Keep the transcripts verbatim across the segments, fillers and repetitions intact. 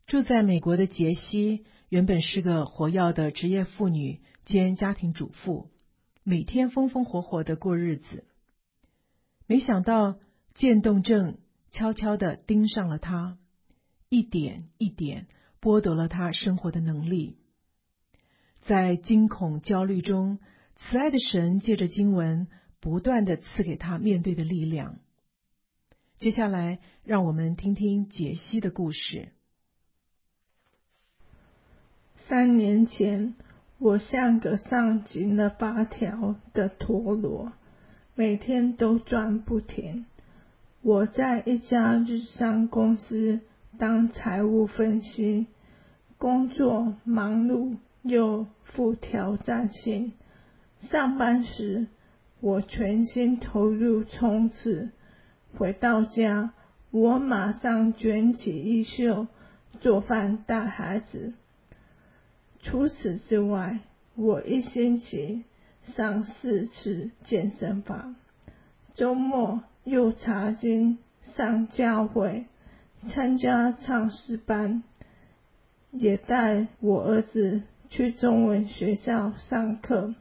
住在美国的杰西原本是个活跃的职业妇女兼家庭主妇，每天风风火火的过日子。没想到渐冻症悄悄地盯上了她，一点一点剥夺了她生活的能力。在惊恐焦虑中，慈爱的神借着经文不断地赐给她面对的力量。接下来让我们听听杰西的故事。 三年前，我像个上紧了发条的陀螺，每天都转不停。我在一家日商公司当财务分析，工作忙碌又富挑战性。上班时，我全心投入冲刺，回到家，我马上卷起衣袖，做饭带孩子。除此之外，我一星期上四次健身房，周末又查经上教会，参加唱诗班，也带我儿子去中文学校上课，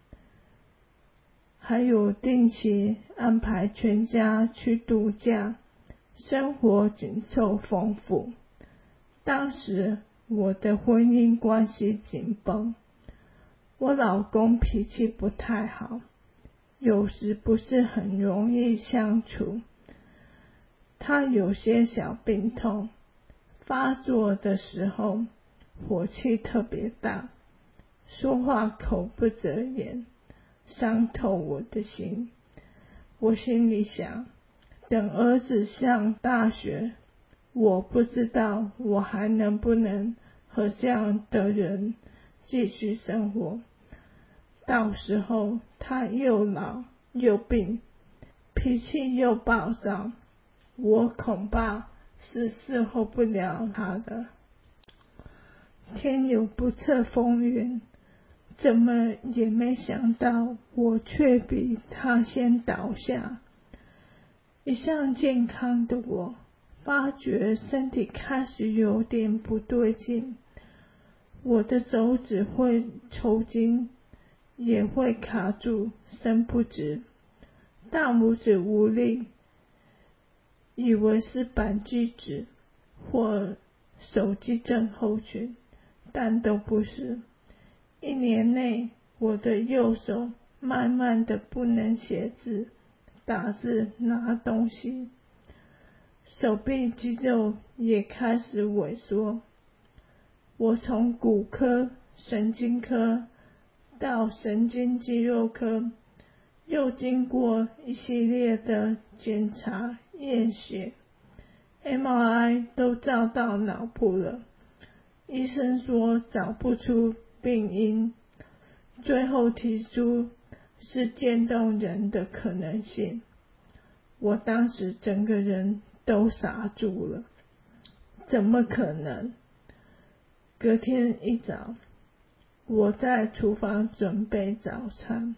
还有定期安排全家去度假，生活紧凑丰富。当时我的婚姻关系紧绷，我老公脾气不太好，有时不是很容易相处。他有些小病痛，发作的时候火气特别大，说话口不择言，伤透我的心。我心里想，等儿子上大学，我不知道我还能不能和这样的人继续生活。到时候他又老又病，脾气又暴躁，我恐怕是伺候不了他的。天有不测风云，怎么也没想到我却比他先倒下。一向健康的我，发觉身体开始有点不对劲，我的手指会抽筋，也会卡住，伸不直，大拇指无力，以为是扳机指或手机症候群，但都不是。一年内，我的右手慢慢的不能写字、打字、拿东西，手臂肌肉也开始萎缩。我从骨科、神经科到神经肌肉科，又经过一系列的检查、验血、M R I 都照到脑部了，医生说找不出病因，最后提出是渐冻人的可能性。我当时整个人都傻住了，怎么可能？隔天一早，我在厨房准备早餐，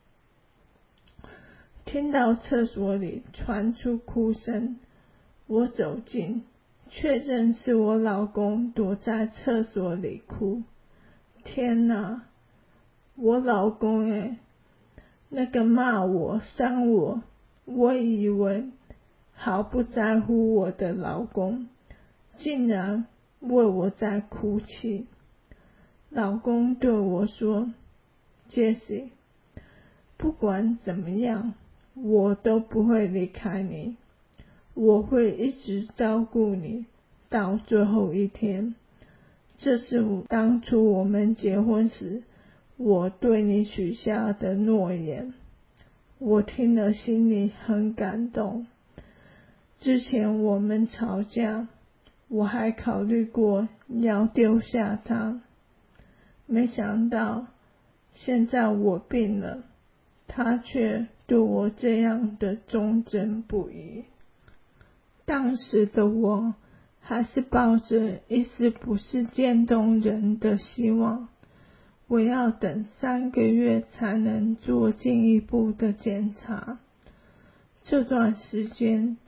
听到厕所里传出哭声，我走近，确认是我老公躲在厕所里哭。天哪，我老公耶，那个骂我、伤我，我以为毫不在乎我的老公，竟然为我在哭泣。老公对我说，杰西，不管怎么样，我都不会离开你，我会一直照顾你到最后一天。这是我当初我们结婚时我对你许下的诺言。我听了心里很感动。之前我们吵架，我还考虑过要丢下他，没想到现在我病了，他却对我这样的忠贞不移。当时的我还是抱着一丝不是渐冻人的希望，我要等三个月才能做进一步的检查。这段时间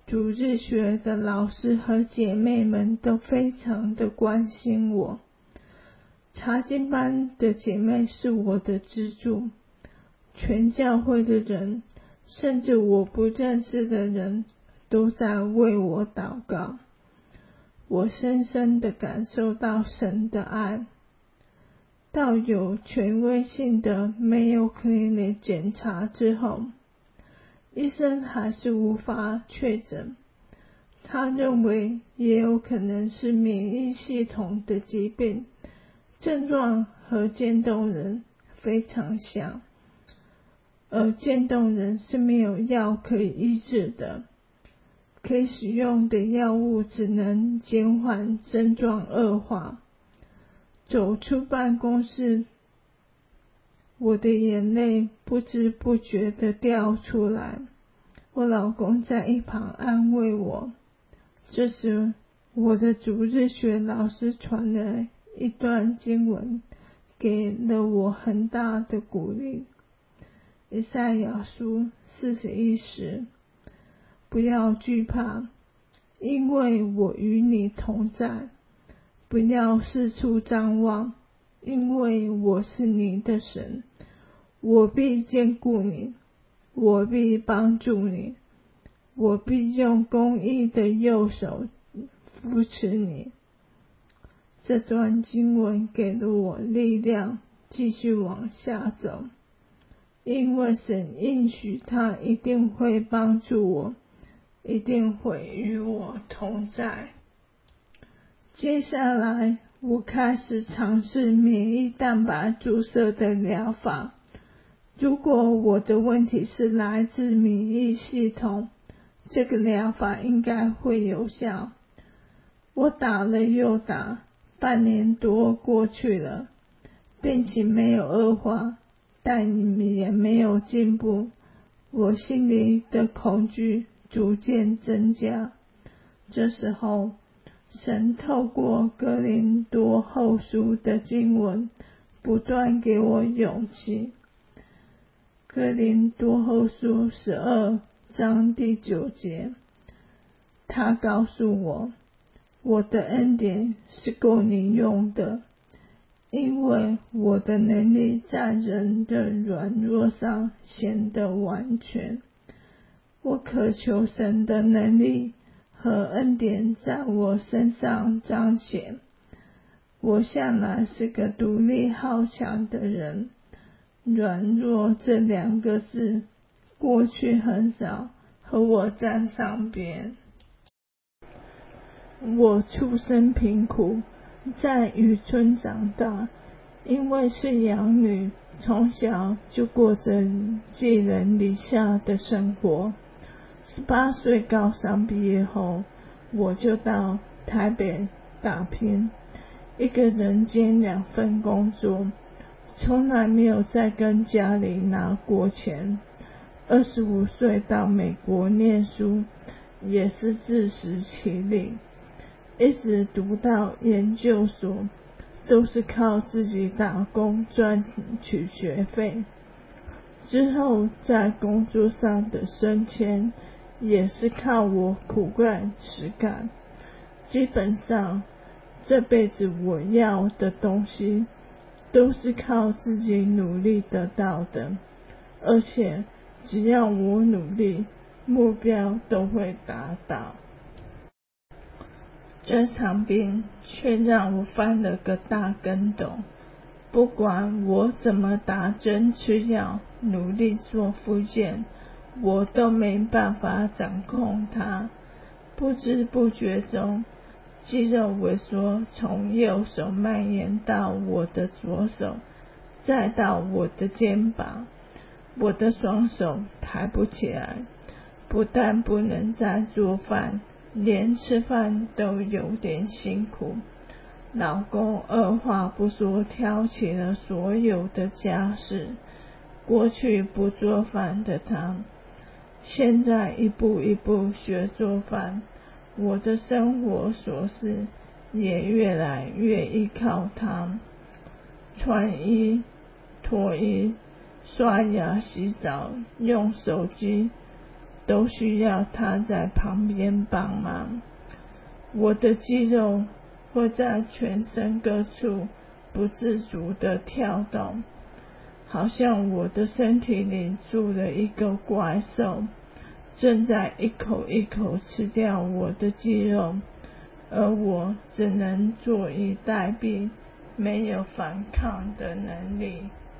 主日学的老师和姐妹们都非常的关心我。查经班的姐妹是我的支柱，全教会的人，甚至我不认识的人都在为我祷告。我深深地感受到神的爱。到有权威性的 Mayo Clinic 检查之后，医生还是无法确诊，他认为也有可能是免疫系统的疾病，症状和渐冻人非常像，而渐冻人是没有药可以医治的，可以使用的药物只能减缓症状恶化。走出办公室，我的眼泪不知不觉地掉出来，我老公在一旁安慰我。这时我的主日学老师传了一段经文，给了我很大的鼓励。以赛亚书四十一时，不要惧怕，因为我与你同在，不要四处张望，因为我是你的神，我必坚固你，我必帮助你，我必用公义的右手扶持你。这段经文给了我力量，继续往下走，因为神应许他一定会帮助我，一定会与我同在。接下来我开始尝试免疫蛋白注射的疗法。如果我的问题是来自免疫系统，这个疗法应该会有效。我打了又打，半年多过去了，病情没有恶化，但也没有进步。我心里的恐惧逐渐增加。这时候神透过哥林多后书的经文不断给我勇气。哥林多后书十二章第九节，他告诉我，我的恩典是够你用的，因为我的能力在人的软弱上显得完全。我渴求神的能力和恩典在我身上彰显。我向来是个独立好强的人，软弱这两个字过去很少和我站上边。我出身贫苦，在渔村长大，因为是养女，从小就过着寄人篱下的生活。十八岁高三毕业后，我就到台北打拼，一个人兼两份工作，从来没有再跟家里拿过钱。二十五岁到美国念书，也是自食其力，一直读到研究所，都是靠自己打工赚取学费。之后在工作上的升迁，也是靠我苦干实干。基本上这辈子我要的东西都是靠自己努力得到的，而且只要我努力，目标都会达到。这场病却让我翻了个大跟斗，不管我怎么打针吃药，努力做复健，我都没办法掌控它。不知不觉中，肌肉萎缩从右手蔓延到我的左手，再到我的肩膀。我的双手抬不起来，不但不能再做饭，连吃饭都有点辛苦。老公二话不说挑起了所有的家事，过去不做饭的他，现在一步一步学做饭。我的生活琐事也越来越依靠他，穿衣、脱衣、刷牙、洗澡，用手机都需要他在旁边帮忙。我的肌肉会在全身各处不自主地跳动，好像我的身体里住了一个怪兽，正在一口一口吃掉我的肌肉，而我只能坐以待毙，没有反抗的能力。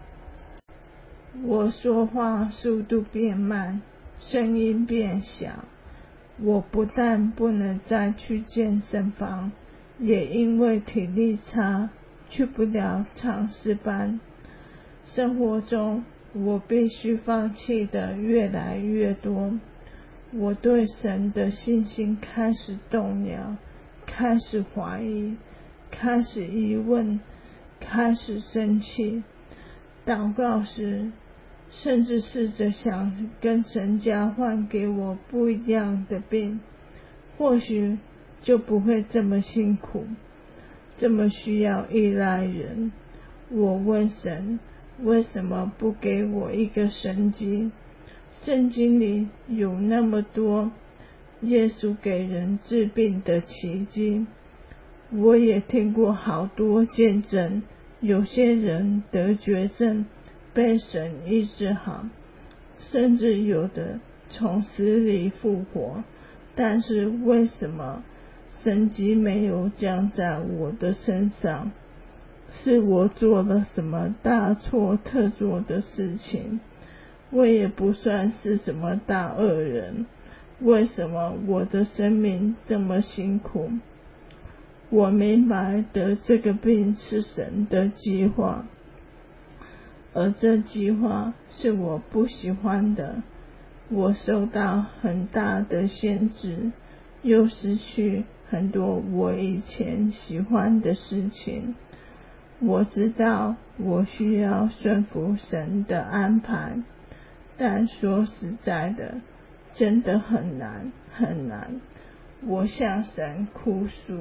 我说话速度变慢，声音变小。我不但不能再去健身房，也因为体力差去不了长诗班。生活中我必须放弃的越来越多，我对神的信心开始动摇，开始怀疑，开始疑问，开始生气。祷告时甚至试着想跟神交换给我不一样的病，或许就不会这么辛苦，这么需要依赖人。我问神，为什么不给我一个神迹？圣经里有那么多耶稣给人治病的奇迹，我也听过好多见证，有些人得绝症被神医治好，甚至有的从死里复活，但是为什么神迹没有降在我的身上？是我做了什么大错特错的事情？我也不算是什么大恶人，为什么我的生命这么辛苦？我明白得这个病是神的计划，而这计划是我不喜欢的。我受到很大的限制，又失去很多我以前喜欢的事情。我知道我需要顺服神的安排，但说实在的，真的很难很难。我向神哭诉。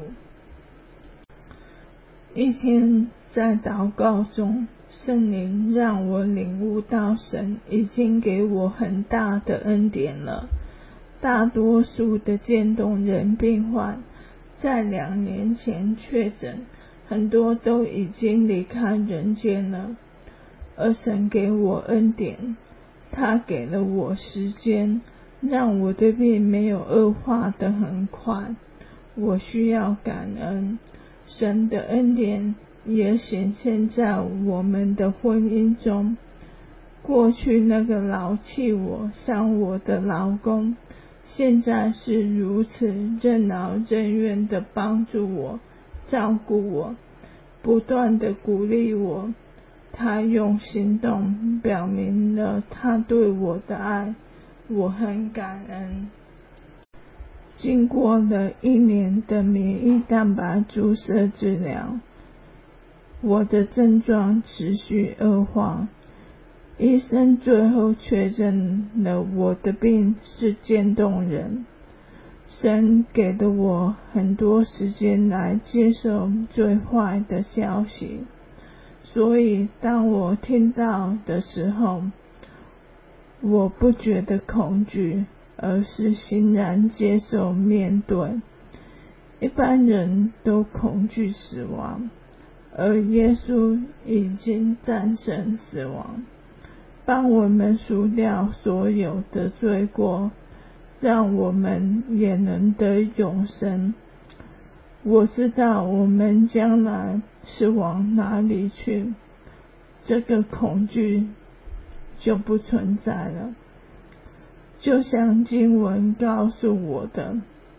一天在祷告中，圣灵让我领悟到神已经给我很大的恩典了。大多数的渐冻人病患在两年前确诊，很多都已经离开人间了，而神给我恩典，他给了我时间，让我的病没有恶化得很快。我需要感恩，神的恩典也显现在我们的婚姻中。过去那个劳气我伤我的老公，现在是如此任劳任怨地帮助我，照顾我，不断地鼓励我。他用行动表明了他对我的爱，我很感恩。经过了一年的免疫蛋白注射治疗，我的症状持续恶化，医生最后确认了我的病是渐冻人。神给了我很多时间来接受最坏的消息，所以当我听到的时候，我不觉得恐惧，而是欣然接受面对。一般人都恐惧死亡，而耶稣已经战胜死亡，帮我们赎掉所有的罪过，让我们也能得永生。我知道我们将来是往哪里去，这个恐惧就不存在了。就像经文告诉我的，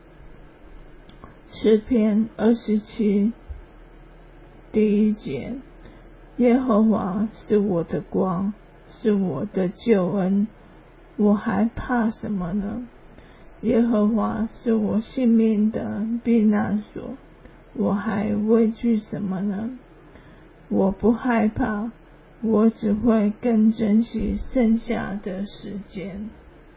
诗篇二十七第一节，耶和华是我的光，是我的救恩，我还怕什么呢？耶和华是我性命的避难所，我还畏惧什么呢？我不害怕，我只会更珍惜剩下的时间。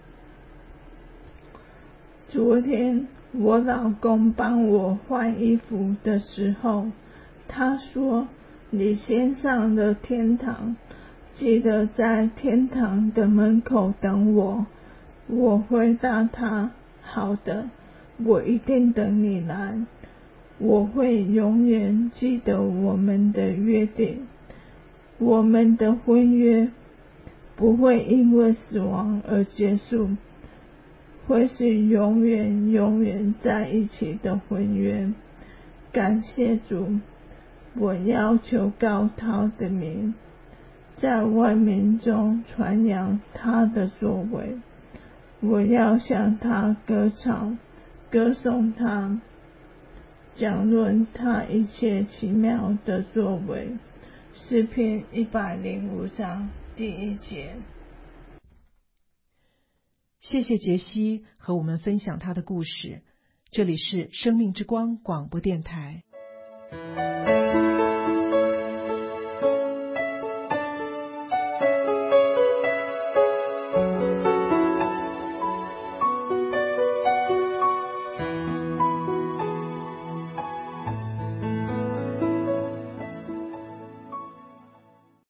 昨天我老公帮我换衣服的时候，他说，你先上了天堂，记得在天堂的门口等我， 我回答他，好的，我一定等你来。我会永远记得我们的约定，我们的婚约不会因为死亡而结束，会是永远永远在一起的婚约。感谢主，我要求告他的名，在万民中传扬他的作为。我要向他歌唱，歌颂他，讲论他一切奇妙的作为。诗篇一百零五章第一节。 谢谢杰西和我们分享他的故事。这里是生命之光广播电台。